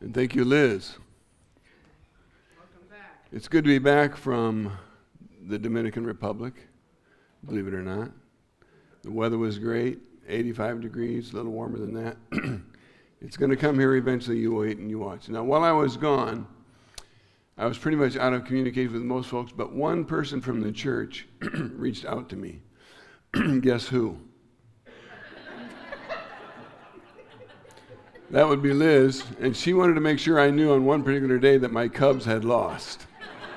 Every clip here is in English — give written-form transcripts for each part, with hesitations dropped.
And thank you, Liz. Welcome back. It's good to be back from the Dominican Republic, believe it or not. The weather was great, 85 degrees, a little warmer than that. It's going to come here eventually, you wait and you watch. Now, while I was gone, I was pretty much out of communication with most folks, but one person from the church reached out to me. Guess who? That would be Liz, and she wanted to make sure I knew on one particular day that my Cubs had lost.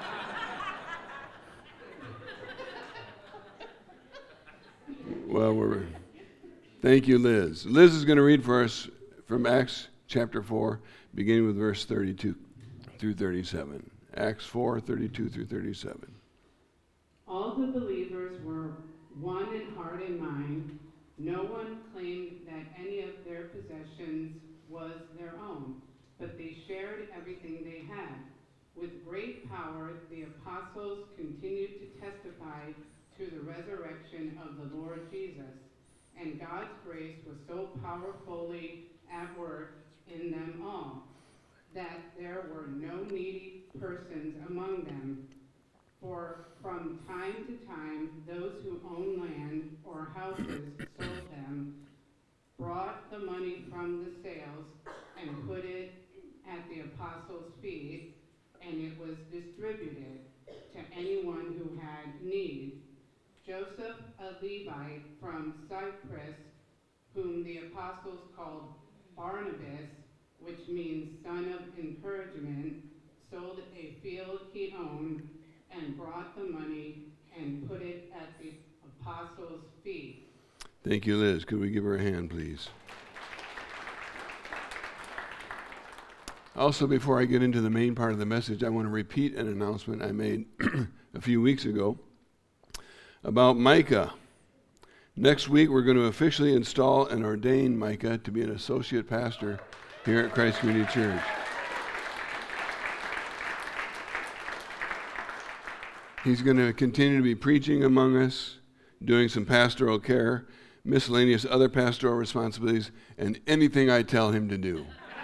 Well, thank you, Liz. Liz is going to read for us from Acts chapter 4, beginning with verse 32 through 37. Acts 4, 32 through 37. All the believers were one in heart and mind. No one claimed that any of their possessions was their own, but they shared everything they had. With great power, the apostles continued to testify to the resurrection of the Lord Jesus, and God's grace was so powerfully at work in them all, that there were no needy persons among them. For from time to time, those who owned land or houses sold them, brought the money from the sales, and put it at the apostles' feet, and it was distributed to anyone who had need. Joseph, a Levite from Cyprus, whom the apostles called Barnabas, which means son of encouragement, sold a field he owned and brought the money and put it at the apostles' feet. Thank you, Liz. Could we give her a hand, please? Also, before I get into the main part of the message, I want to repeat an announcement I made a few weeks ago about Micah. Next week, we're going to officially install and ordain Micah to be an associate pastor here at Christ Community Church. He's going to continue to be preaching among us, doing some pastoral care, miscellaneous other pastoral responsibilities, and anything I tell him to do.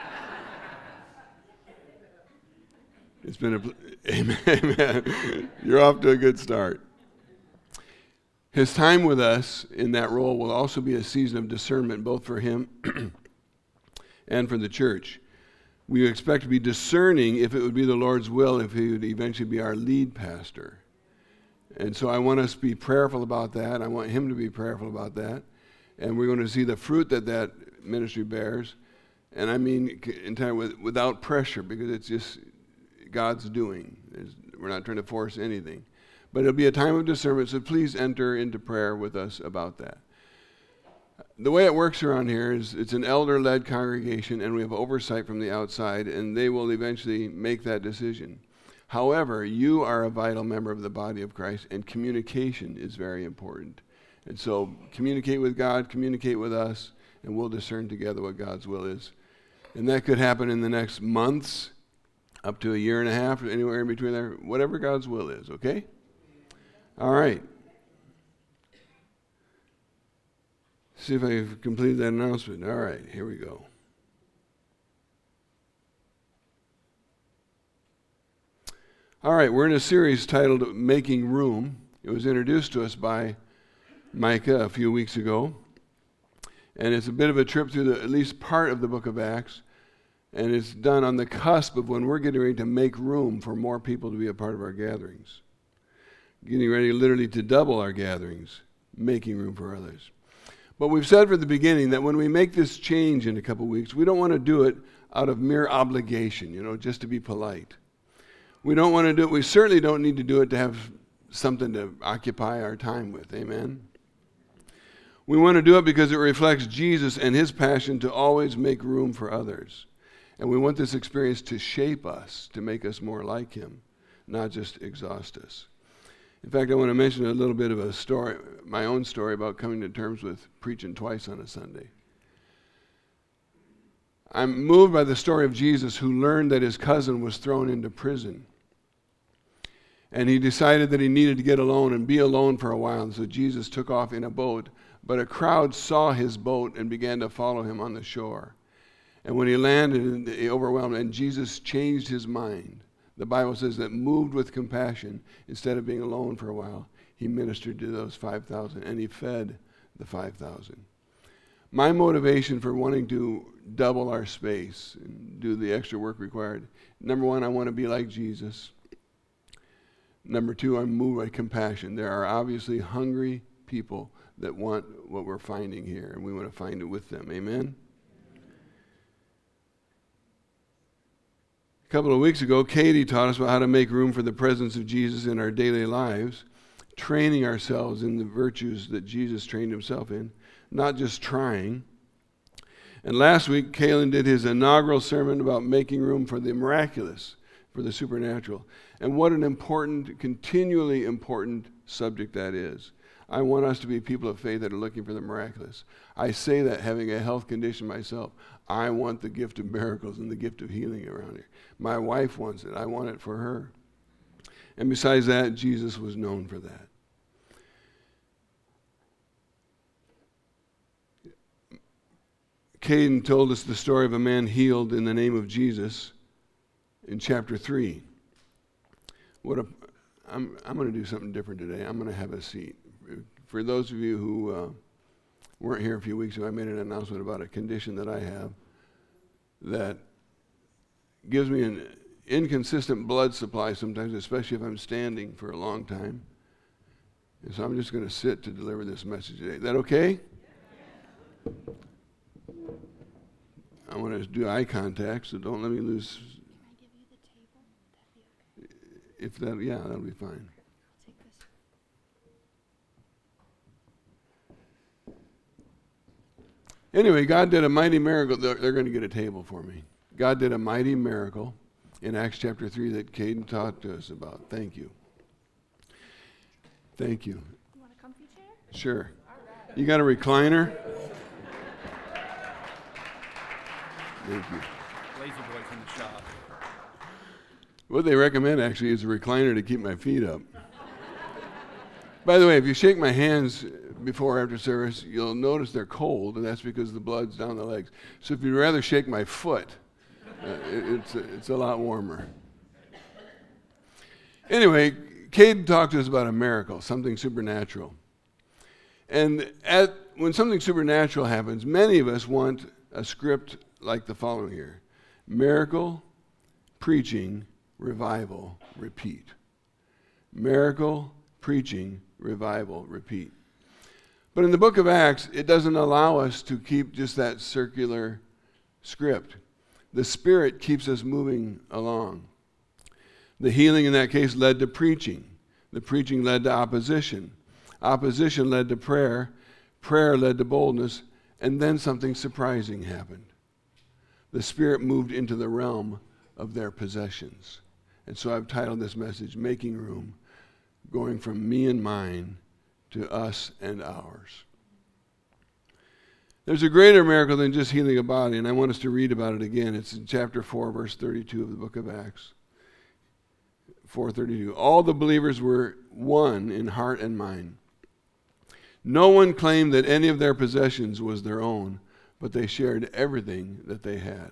It's been amen. You're off to a good start. His time with us in that role will also be a season of discernment, both for him and for the church. We expect to be discerning if it would be the Lord's will if he would eventually be our lead pastor. And so I want us to be prayerful about that. I want him to be prayerful about that. And we're going to see the fruit that that ministry bears. And I mean entirely without pressure, because it's just God's doing. We're not trying to force anything. But it'll be a time of discernment, so please enter into prayer with us about that. The way it works around here is it's an elder-led congregation, and we have oversight from the outside, and they will eventually make that decision. However, you are a vital member of the body of Christ, and communication is very important. And so communicate with God, communicate with us, and we'll discern together what God's will is. And that could happen in the next months, up to a year and a half, anywhere in between there, whatever God's will is, okay? All right. See if I've completed that announcement. All right, here we go. All right, we're in a series titled Making Room. It was introduced to us by Micah a few weeks ago. And it's a bit of a trip through at least part of the book of Acts. And it's done on the cusp of when we're getting ready to make room for more people to be a part of our gatherings. Getting ready literally to double our gatherings, making room for others. But we've said from the beginning that when we make this change in a couple weeks, we don't want to do it out of mere obligation, just to be polite. We don't want to do it. We certainly don't need to do it to have something to occupy our time with. Amen? We want to do it because it reflects Jesus and his passion to always make room for others. And we want this experience to shape us, to make us more like him, not just exhaust us. In fact, I want to mention a little bit of a story, my own story about coming to terms with preaching twice on a Sunday. I'm moved by the story of Jesus, who learned that his cousin was thrown into prison. And he decided that he needed to get alone and be alone for a while. And so Jesus took off in a boat, but a crowd saw his boat and began to follow him on the shore. And when he landed, he overwhelmed, and Jesus changed his mind. The Bible says that moved with compassion, instead of being alone for a while, he ministered to those 5,000, and he fed the 5,000. My motivation for wanting to double our space and do the extra work required, number one, I want to be like Jesus. Number two, I'm moved by compassion. There are obviously hungry people that want what we're finding here, and we want to find it with them. Amen? A couple of weeks ago, Katie taught us about how to make room for the presence of Jesus in our daily lives, training ourselves in the virtues that Jesus trained himself in, not just trying. And last week, Kalen did his inaugural sermon about making room for the miraculous, for the supernatural. And what an important, continually important subject that is. I want us to be people of faith that are looking for the miraculous. I say that having a health condition myself. I want the gift of miracles and the gift of healing around here. My wife wants it. I want it for her. And besides that, Jesus was known for that. Caden told us the story of a man healed in the name of Jesus in chapter 3. I'm going to do something different today. I'm going to have a seat. For those of you who weren't here a few weeks ago, I made an announcement about a condition that I have that gives me an inconsistent blood supply sometimes, especially if I'm standing for a long time. And so I'm just going to sit to deliver this message today. Is that okay? I want to do eye contact, so don't let me lose. Can I give you the table? That'd be okay. If that, yeah, that'll be fine. I'll take this. Anyway, God did a mighty miracle. They're going to get a table for me. God did a mighty miracle in Acts chapter 3 that Caden talked to us about. Thank you. Thank you. You want a comfy chair? Sure. You got a recliner? Thank you. Lazy boy from the shop. What they recommend actually is a recliner to keep my feet up. By the way, if you shake my hands before or after service, you'll notice they're cold, and that's because the blood's down the legs. So if you'd rather shake my foot, it's a lot warmer. Anyway, Cade talked to us about a miracle, something supernatural. And when something supernatural happens, many of us want a script like the following here: miracle, preaching, revival, repeat. Miracle, preaching, revival, repeat. But in the book of Acts, it doesn't allow us to keep just that circular script. The Spirit keeps us moving along. The healing in that case led to preaching. The preaching led to opposition. Opposition led to prayer. Prayer led to boldness. And then something surprising happened. The Spirit moved into the realm of their possessions. And so I've titled this message, Making Room, going from me and mine to us and ours. There's a greater miracle than just healing a body, and I want us to read about it again. It's in chapter 4, verse 32 of the book of Acts. 4:32. All the believers were one in heart and mind. No one claimed that any of their possessions was their own, but they shared everything that they had.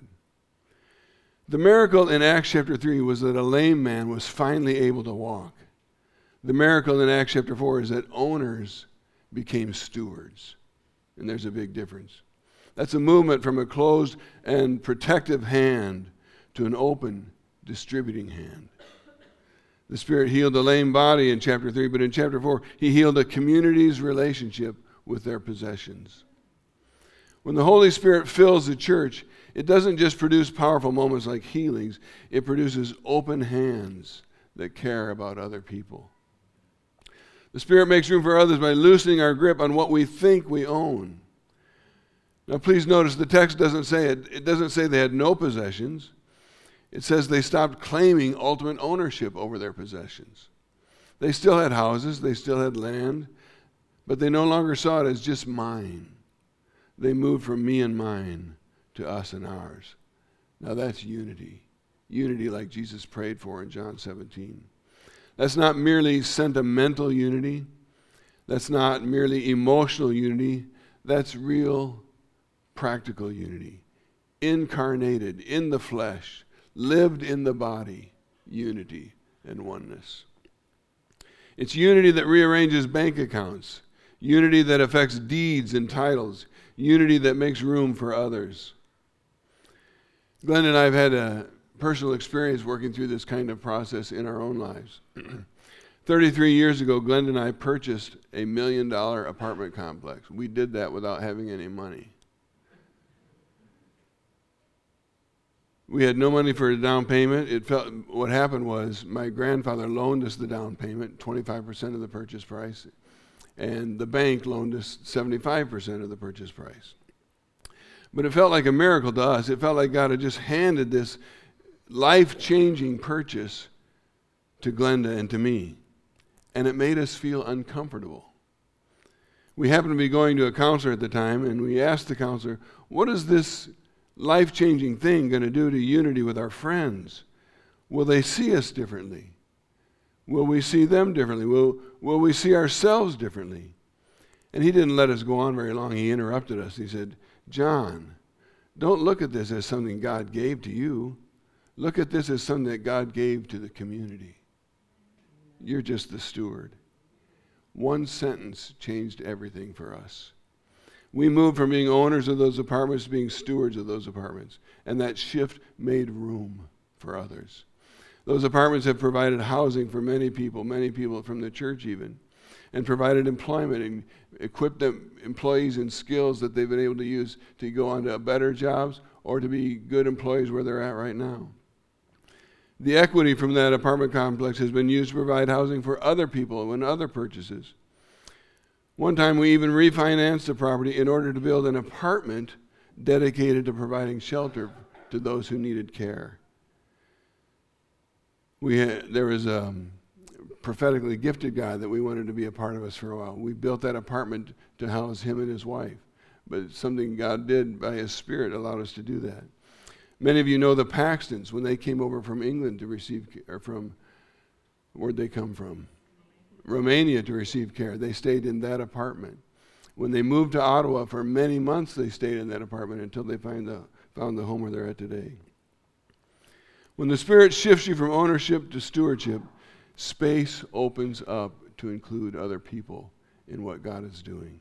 The miracle in Acts chapter 3 was that a lame man was finally able to walk. The miracle in Acts chapter 4 is that owners became stewards. And there's a big difference. That's a movement from a closed and protective hand to an open, distributing hand. The Spirit healed the lame body in chapter 3, but in chapter 4, he healed a community's relationship with their possessions. When the Holy Spirit fills the church, it doesn't just produce powerful moments like healings, it produces open hands that care about other people. The Spirit makes room for others by loosening our grip on what we think we own. Now please notice the text doesn't say it. It doesn't say they had no possessions. It says they stopped claiming ultimate ownership over their possessions. They still had houses, they still had land, but they no longer saw it as just mine. They moved from me and mine to us and ours. Now that's unity. Unity like Jesus prayed for in John 17. That's not merely sentimental unity. That's not merely emotional unity. That's real, practical unity. incarnated in the flesh, lived in the body, unity and oneness. It's unity that rearranges bank accounts, unity that affects deeds and titles, unity that makes room for others. Glenn and I have had a personal experience working through this kind of process in our own lives. 33 years ago, Glenn and I purchased a $1 million apartment complex. We did that without having any money. We had no money for a down payment. What happened was my grandfather loaned us the down payment, 25% of the purchase price, and the bank loaned us 75% of the purchase price. But it felt like a miracle to us. It felt like God had just handed this life-changing purchase to Glenda and to me. And it made us feel uncomfortable. We happened to be going to a counselor at the time, and we asked the counselor, what is this life-changing thing going to do to unity with our friends? Will they see us differently? Will we see them differently? Will we see ourselves differently? And he didn't let us go on very long. He interrupted us. He said, John, don't look at this as something God gave to you. Look at this as something that God gave to the community. You're just the steward. One sentence changed everything for us. We moved from being owners of those apartments to being stewards of those apartments. And that shift made room for others. Those apartments have provided housing for many people from the church even, and provided employment and equipped them, employees in skills that they've been able to use to go on to better jobs or to be good employees where they're at right now. The equity from that apartment complex has been used to provide housing for other people and other purchases. One time we even refinanced the property in order to build an apartment dedicated to providing shelter to those who needed care. There was a prophetically gifted guy that we wanted to be a part of us for a while. We built that apartment to house him and his wife. But something God did by his Spirit allowed us to do that. Many of you know the Paxtons when they came over from England to receive, or where'd they come from? Romania to receive care. They stayed in that apartment. When they moved to Ottawa for many months, they stayed in that apartment until they found the home where they're at today. When the Spirit shifts you from ownership to stewardship, space opens up to include other people in what God is doing.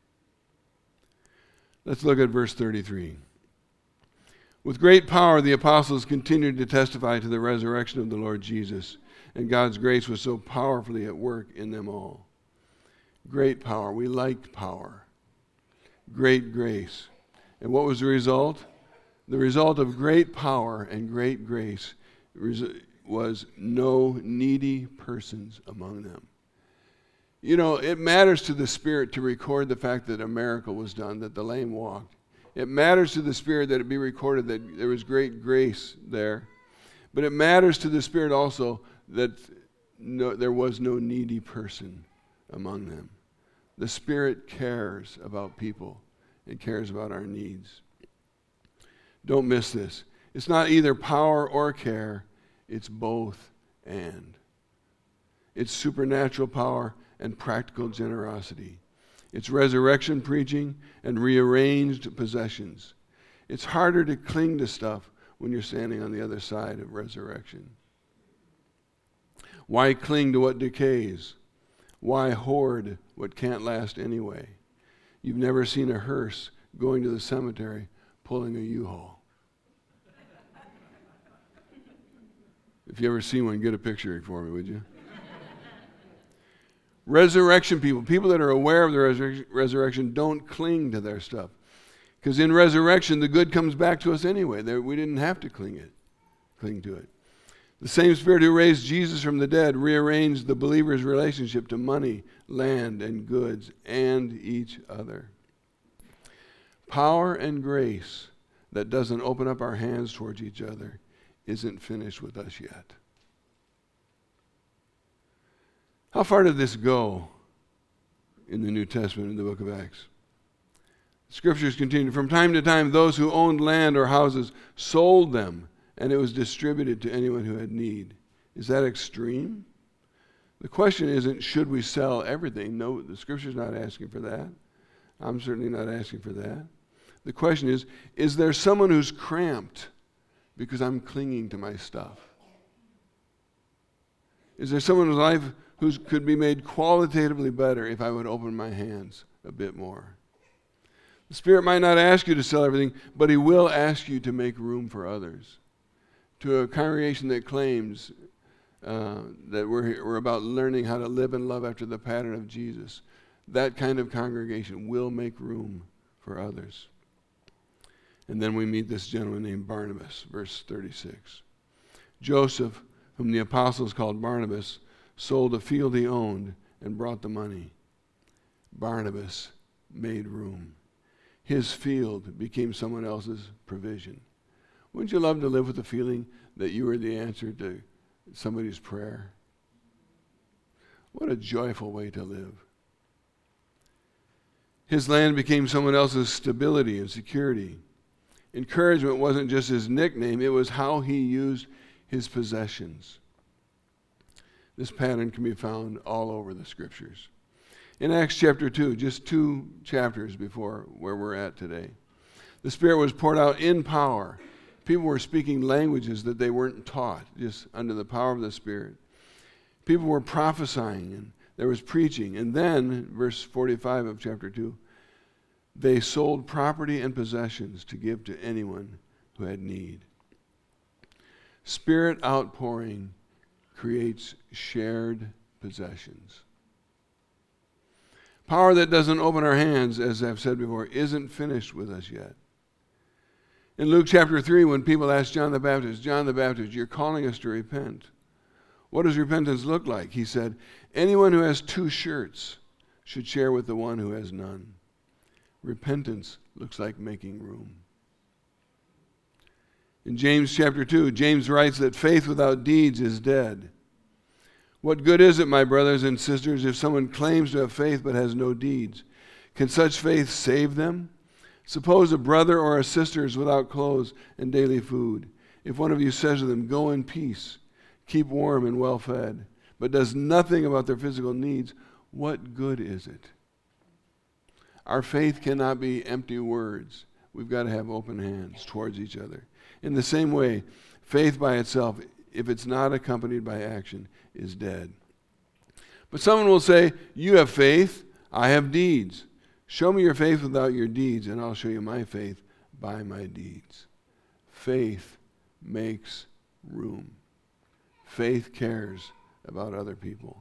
Let's look at verse 33. With great power, the apostles continued to testify to the resurrection of the Lord Jesus, and God's grace was so powerfully at work in them all. Great power. We liked power. Great grace. And what was the result? The result of great power and great grace was no needy persons among them. You know, it matters to the Spirit to record the fact that a miracle was done, that the lame walked. It matters to the Spirit that it be recorded that there was great grace there. But it matters to the Spirit also that there was no needy person among them. The Spirit cares about people and cares about our needs. Don't miss this. It's not either power or care. It's both and. It's supernatural power and practical generosity. It's resurrection preaching and rearranged possessions. It's harder to cling to stuff when you're standing on the other side of resurrection. Why cling to what decays? Why hoard what can't last anyway? You've never seen a hearse going to the cemetery pulling a U-Haul. If you ever see one, get a picture for me, would you? Resurrection people that are aware of the resurrection, don't cling to their stuff. Because in resurrection, the good comes back to us anyway. We didn't have to cling to it. The same Spirit who raised Jesus from the dead rearranged the believer's relationship to money, land, and goods, and each other. Power and grace that doesn't open up our hands towards each other isn't finished with us yet. How far did this go in the New Testament in the book of Acts? Scriptures continue. From time to time, those who owned land or houses sold them, and it was distributed to anyone who had need. Is that extreme? The question isn't, should we sell everything? No, the Scripture's not asking for that. I'm certainly not asking for that. The question is there someone who's cramped because I'm clinging to my stuff? Is there someone whose life who could be made qualitatively better if I would open my hands a bit more? The Spirit might not ask you to sell everything, but He will ask you to make room for others. To a congregation that claims that we're about learning how to live and love after the pattern of Jesus, that kind of congregation will make room for others. And then we meet this gentleman named Barnabas, verse 36. Joseph, whom the apostles called Barnabas, sold a field he owned and brought the money. Barnabas made room. His field became someone else's provision. Wouldn't you love to live with the feeling that you were the answer to somebody's prayer? What a joyful way to live. His land became someone else's stability and security. Encouragement wasn't just his nickname, it was how he used his possessions. This pattern can be found all over the Scriptures. In Acts chapter 2, just 2 chapters before where we're at today, the Spirit was poured out in power. People were speaking languages that they weren't taught, just under the power of the Spirit. People were prophesying, and there was preaching. And then, verse 45 of chapter 2, they sold property and possessions to give to anyone who had need. Spirit outpouring creates shared possessions. Power that doesn't open our hands, as I've said before, isn't finished with us yet. In Luke chapter 3, when people asked John the Baptist, you're calling us to repent. What does repentance look like? He said, anyone who has 2 shirts should share with the one who has none. Repentance looks like making room. In James chapter 2, James writes that faith without deeds is dead. What good is it, my brothers and sisters, if someone claims to have faith but has no deeds? Can such faith save them? Suppose a brother or a sister is without clothes and daily food. If one of you says to them, go in peace, keep warm and well fed, but does nothing about their physical needs, what good is it? Our faith cannot be empty words. We've got to have open hands towards each other. In the same way, faith by itself, if it's not accompanied by action, is dead. But someone will say, you have faith, I have deeds. Show me your faith without your deeds, and I'll show you my faith by my deeds. Faith makes room. Faith cares about other people.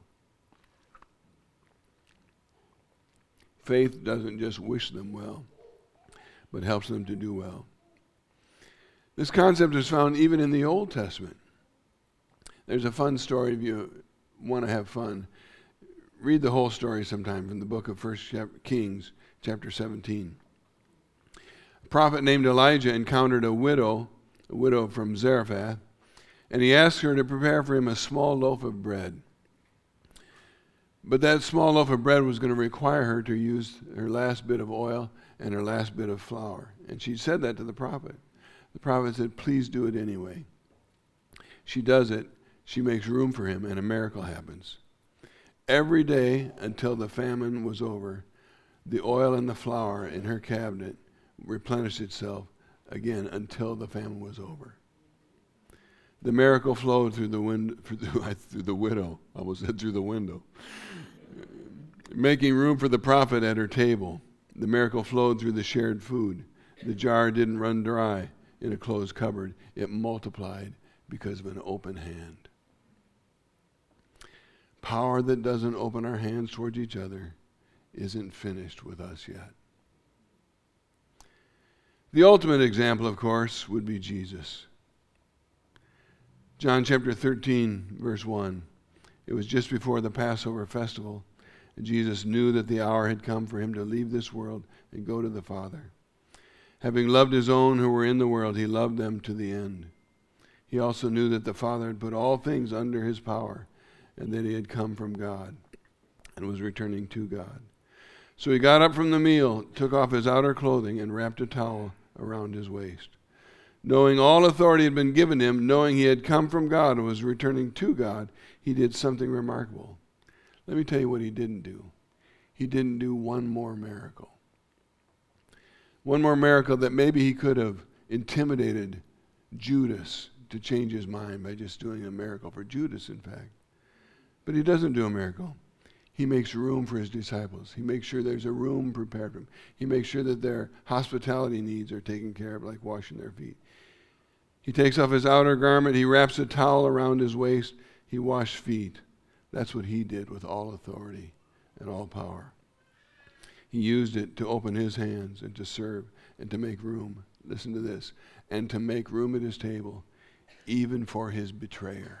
Faith doesn't just wish them well, but helps them to do well. This concept is found even in the Old Testament. There's a fun story if you want to have fun. Read the whole story sometime from the book of 1 Kings, chapter 17. A prophet named Elijah encountered a widow from Zarephath, and he asked her to prepare for him a small loaf of bread. But that small loaf of bread was going to require her to use her last bit of oil and her last bit of flour. And she said that to the prophet. The prophet said, please do it anyway. She does it. She makes room for him, and a miracle happens. Every day until the famine was over, the oil and the flour in her cabinet replenished itself again until the famine was over. The miracle flowed through the widow. I almost said through the window. Making room for the prophet at her table. The miracle flowed through the shared food. The jar didn't run dry in a closed cupboard. It multiplied because of an open hand. Power that doesn't open our hands towards each other isn't finished with us yet. The ultimate example, of course, would be Jesus. John chapter 13, verse 1. It was just before the Passover festival, and Jesus knew that the hour had come for him to leave this world and go to the Father. Having loved his own who were in the world, he loved them to the end. He also knew that the Father had put all things under his power, and that he had come from God and was returning to God. So he got up from the meal, took off his outer clothing, and wrapped a towel around his waist. Knowing all authority had been given him, knowing he had come from God and was returning to God, he did something remarkable. Let me tell you what he didn't do. He didn't do one more miracle. One more miracle that maybe he could have intimidated Judas to change his mind by just doing a miracle for Judas, in fact. But he doesn't do a miracle. He makes room for his disciples. He makes sure there's a room prepared for them. He makes sure that their hospitality needs are taken care of, like washing their feet. He takes off his outer garment. He wraps a towel around his waist. He washed feet. That's what he did with all authority and all power. He used it to open his hands and to serve and to make room. Listen to this. And to make room at his table, even for his betrayer.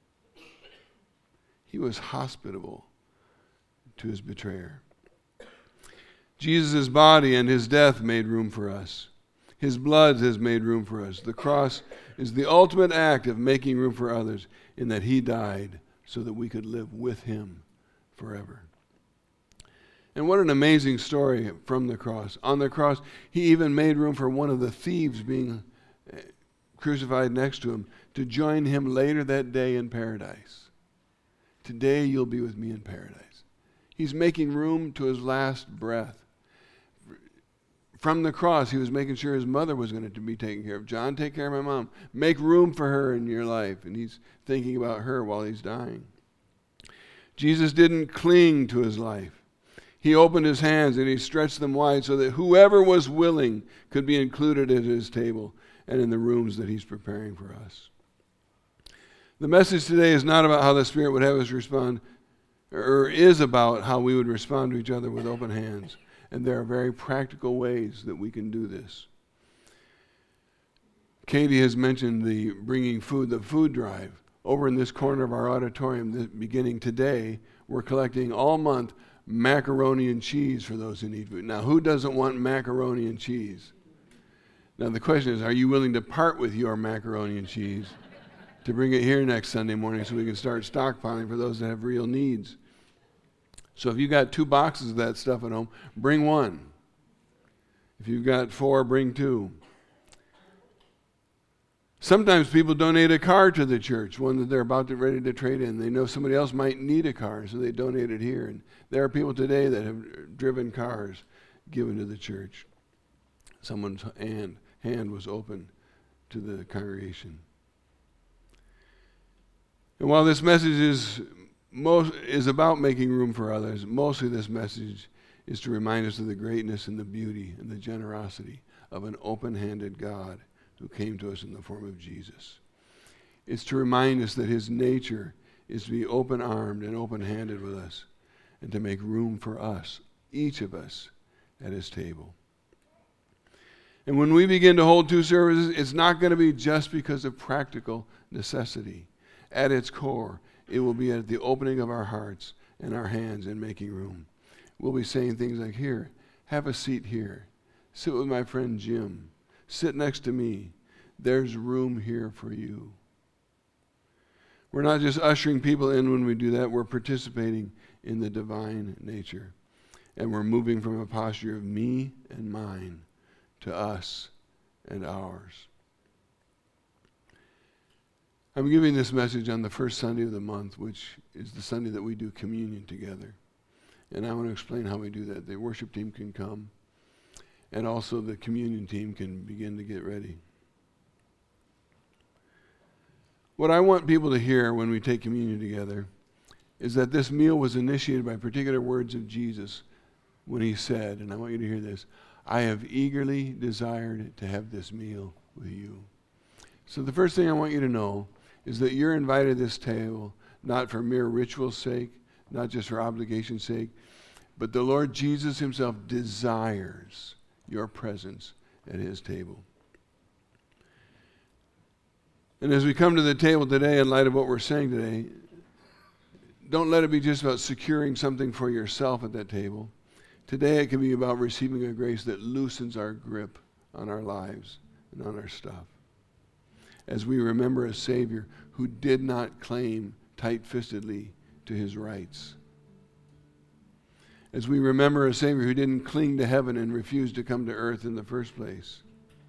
He was hospitable to his betrayer. Jesus' body and his death made room for us. His blood has made room for us. The cross is the ultimate act of making room for others in that he died so that we could live with him forever. And what an amazing story from the cross. On the cross, he even made room for one of the thieves being crucified next to him to join him later that day in paradise. Today you'll be with me in paradise. He's making room to his last breath. From the cross, he was making sure his mother was going to be taken care of. John, take care of my mom. Make room for her in your life. And he's thinking about her while he's dying. Jesus didn't cling to his life. He opened his hands and he stretched them wide so that whoever was willing could be included at his table and in the rooms that he's preparing for us. The message today is not about how the Spirit would have us respond, or is about how we would respond to each other with open hands. And there are very practical ways that we can do this. Katie has mentioned the bringing food, the food drive. Over in this corner of our auditorium, beginning today, we're collecting all month macaroni and cheese for those who need food. Now, who doesn't want macaroni and cheese? Now, the question is, are you willing to part with your macaroni and cheese to bring it here next Sunday morning so we can start stockpiling for those that have real needs? So if you've got 2 boxes of that stuff at home, bring 1. If you've got 4, bring 2. Sometimes people donate a car to the church, one that they're ready to trade in. They know somebody else might need a car, so they donate it here. And there are people today that have driven cars given to the church. Someone's hand was open to the congregation. And while this message is about making room for others, mostly this message is to remind us of the greatness and the beauty and the generosity of an open-handed God who came to us in the form of Jesus. It's to remind us that his nature is to be open-armed and open-handed with us and to make room for us, each of us, at his table. And when we begin to hold 2 services, it's not going to be just because of practical necessity. At its core, it will be at the opening of our hearts and our hands and making room. We'll be saying things like, here, have a seat here. Sit with my friend Jim. Sit next to me. There's room here for you. We're not just ushering people in when we do that. We're participating in the divine nature. And we're moving from a posture of me and mine to us and ours. I'm giving this message on the first Sunday of the month, which is the Sunday that we do communion together. And I want to explain how we do that. The worship team can come, and also the communion team can begin to get ready. What I want people to hear when we take communion together is that this meal was initiated by particular words of Jesus when he said, and I want you to hear this, I have eagerly desired to have this meal with you. So the first thing I want you to know is that you're invited to this table not for mere ritual's sake, not just for obligation's sake, but the Lord Jesus himself desires your presence at his table. And as we come to the table today, in light of what we're saying today, don't let it be just about securing something for yourself at that table. Today it can be about receiving a grace that loosens our grip on our lives and on our stuff. As we remember a Savior who did not claim tight-fistedly to his rights. As we remember a Savior who didn't cling to heaven and refused to come to earth in the first place.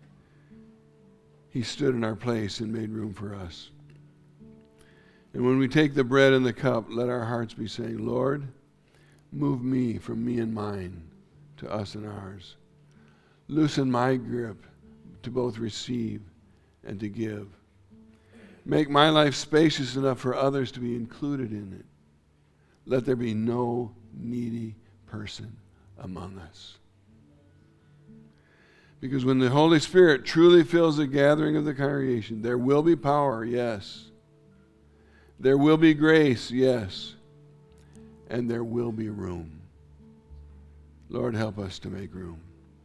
He stood in our place and made room for us. And when we take the bread and the cup, let our hearts be saying, Lord, move me from me and mine to us and ours. Loosen my grip to both receive and to give. Make my life spacious enough for others to be included in it. Let there be no needy person among us. Because when the Holy Spirit truly fills the gathering of the congregation, there will be power, yes. There will be grace, yes. And there will be room. Lord, help us to make room.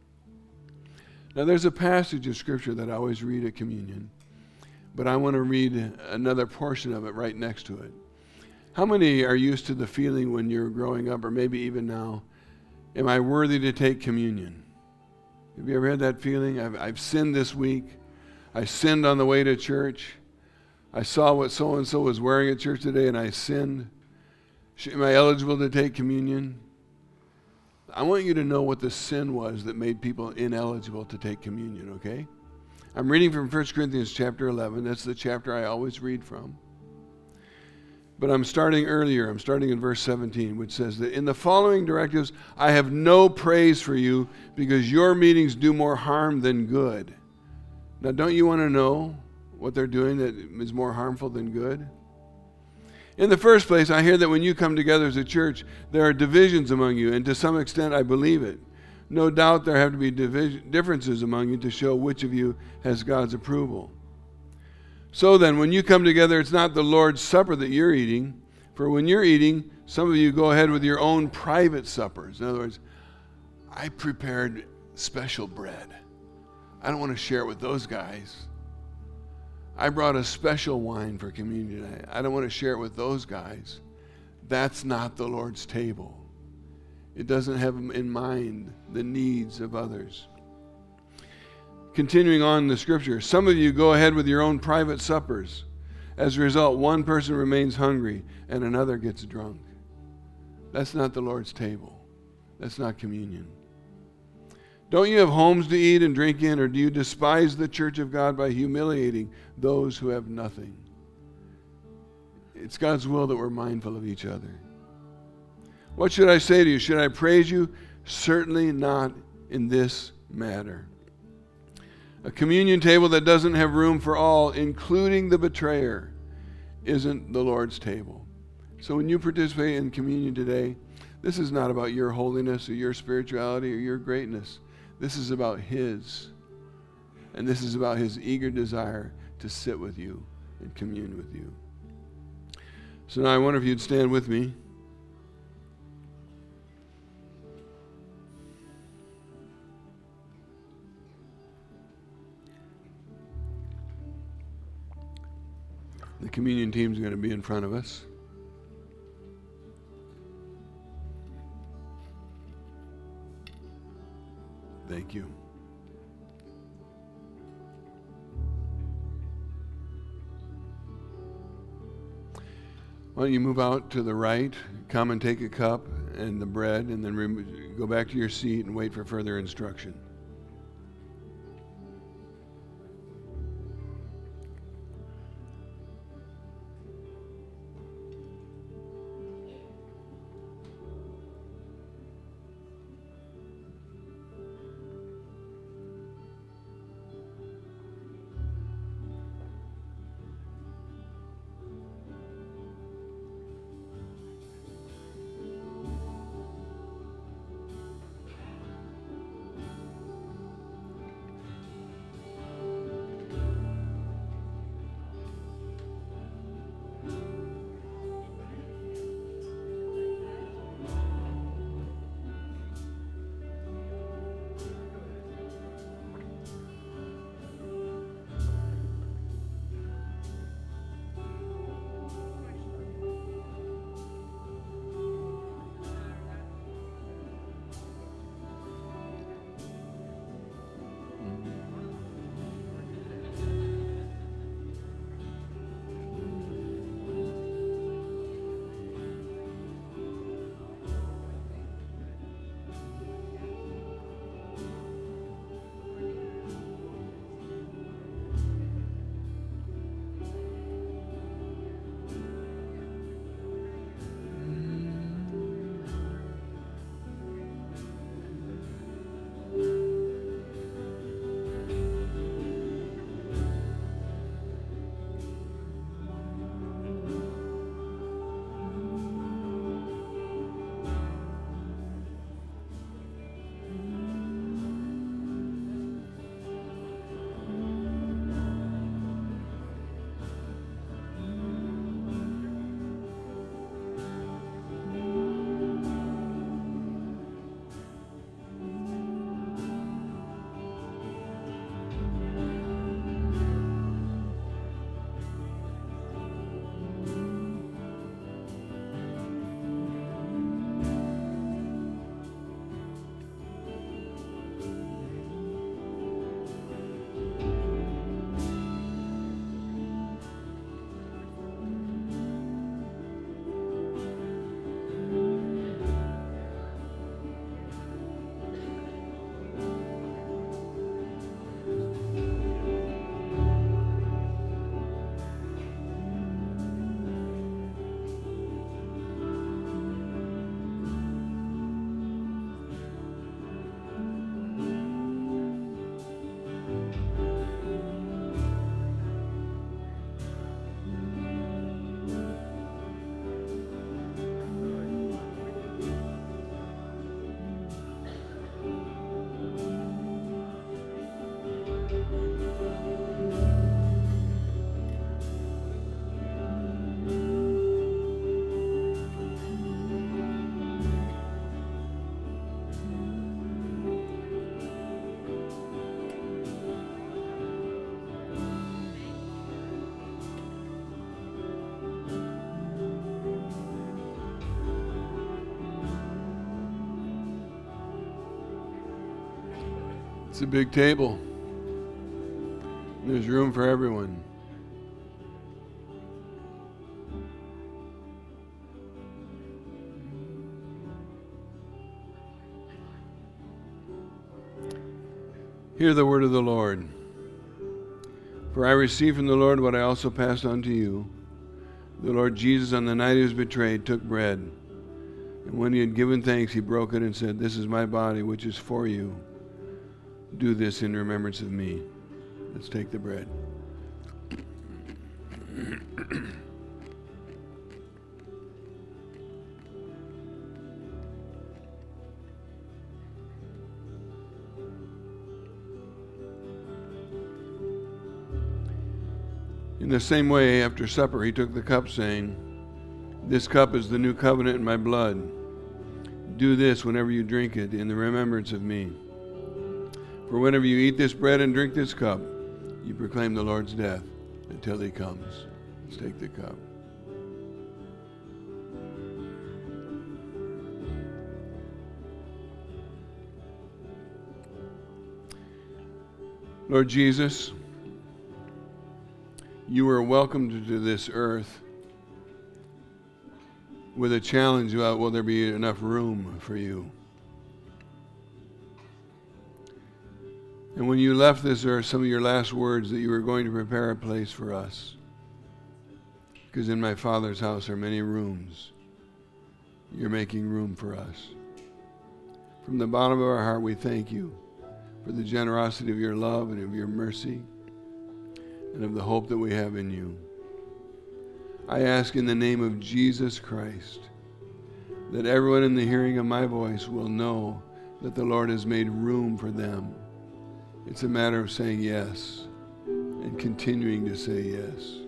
Now, there's a passage of Scripture that I always read at communion, but I want to read another portion of it right next to it. How many are used to the feeling when you're growing up, or maybe even now, am I worthy to take communion? Have you ever had that feeling? I've sinned this week. I sinned on the way to church. I saw what so-and-so was wearing at church today, and I sinned. Am I eligible to take communion? I want you to know what the sin was that made people ineligible to take communion, okay? I'm reading from 1 Corinthians chapter 11. That's the chapter I always read from. But I'm starting earlier. I'm starting in verse 17, which says that in the following directives, I have no praise for you because your meetings do more harm than good. Now, don't you want to know what they're doing that is more harmful than good? In the first place, I hear that when you come together as a church, there are divisions among you, and to some extent, I believe it. No doubt there have to be differences among you to show which of you has God's approval. So then, when you come together, it's not the Lord's Supper that you're eating, for when you're eating, some of you go ahead with your own private suppers. In other words, I prepared special bread. I don't want to share it with those guys. I brought a special wine for communion. I don't want to share it with those guys. That's not the Lord's table. It doesn't have in mind the needs of others. Continuing on in the scripture, some of you go ahead with your own private suppers. As a result, one person remains hungry and another gets drunk. That's not the Lord's table. That's not communion. Don't you have homes to eat and drink in, or do you despise the church of God by humiliating those who have nothing? It's God's will that we're mindful of each other. What should I say to you? Should I praise you? Certainly not in this matter. A communion table that doesn't have room for all, including the betrayer, isn't the Lord's table. So when you participate in communion today, this is not about your holiness or your spirituality or your greatness. This is about His. And this is about His eager desire to sit with you and commune with you. So now I wonder if you'd stand with me. The communion team is going to be in front of us. Thank you. Why don't you move out to the right, come and take a cup and the bread, and then go back to your seat and wait for further instruction. It's a big table. There's room for everyone. Hear the word of the Lord. For I received from the Lord what I also passed on to you. The Lord Jesus, on the night he was betrayed, took bread. And when he had given thanks, he broke it and said, "This is my body, which is for you. Do this in remembrance of me." Let's take the bread. In the same way, after supper, he took the cup, saying, "This cup is the new covenant in my blood. Do this whenever you drink it in the remembrance of me. For whenever you eat this bread and drink this cup, you proclaim the Lord's death until he comes." Let's take the cup. Lord Jesus, you are welcomed to this earth with a challenge about will there be enough room for you. And when you left this earth, some of your last words that you were going to prepare a place for us. Because in my Father's house are many rooms. You're making room for us. From the bottom of our heart, we thank you for the generosity of your love and of your mercy and of the hope that we have in you. I ask in the name of Jesus Christ that everyone in the hearing of my voice will know that the Lord has made room for them. It's a matter of saying yes and continuing to say yes.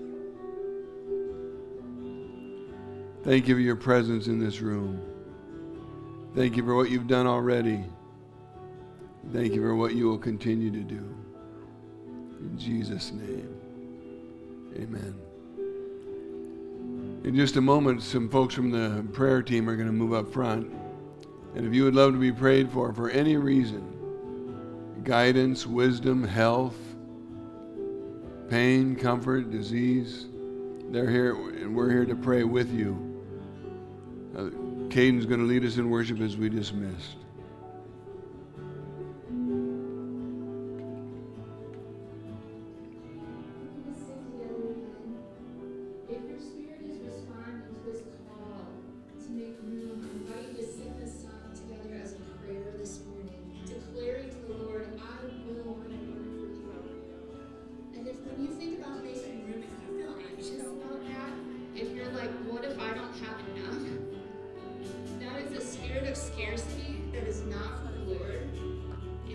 Thank you for your presence in this room. Thank you for what you've done already. Thank you for what you will continue to do. In Jesus' name, amen. In just a moment, some folks from the prayer team are going to move up front. And if you would love to be prayed for any reason, guidance, wisdom, health, pain, comfort, disease, they're here and we're here to pray with you. Caden's going to lead us in worship as we dismissed.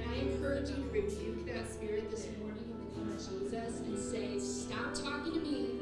Rebuke that spirit this morning in the name of Jesus and say, "Stop talking to me.